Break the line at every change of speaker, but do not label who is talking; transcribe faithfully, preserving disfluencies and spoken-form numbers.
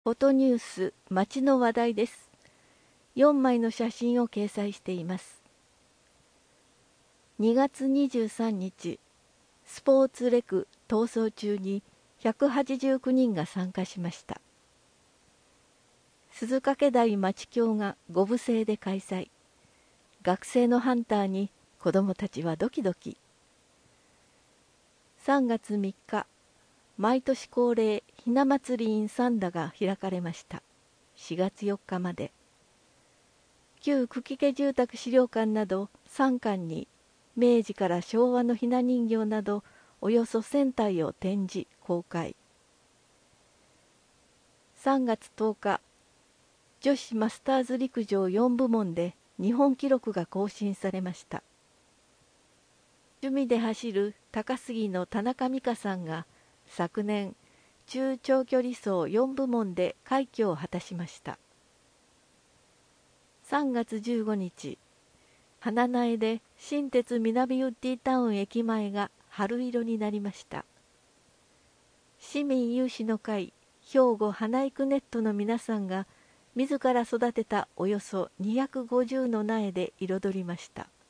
フォトニュース街の話題です。よんまいの写真を掲載しています。にがつにじゅうさんにち、スポーツレク逃走中にひゃくはちじゅうきゅうにんが参加しました。鈴掛台町協がご部制で開催。学生のハンターに子どもたちはドキドキ。さんがつみっか、毎年恒例ひな祭り in 三田が開かれました。しがつよっかまで。旧久喜家住宅資料館などさんかんに明治から昭和のひな人形などおよそせんたいを展示公開。さんがつとおか、女子マスターズ陸上よんぶもんで日本記録が更新されました。趣味で走る高杉の田中美香さんが昨年中長距離走よんぶもんで快挙を果たしました。さんがつじゅうごにち、花苗で新鉄南ウッディタウン駅前が春色になりました。市民有志の会兵庫花育ネットの皆さんが自ら育てたおよそにひゃくごじゅうの苗で彩りました。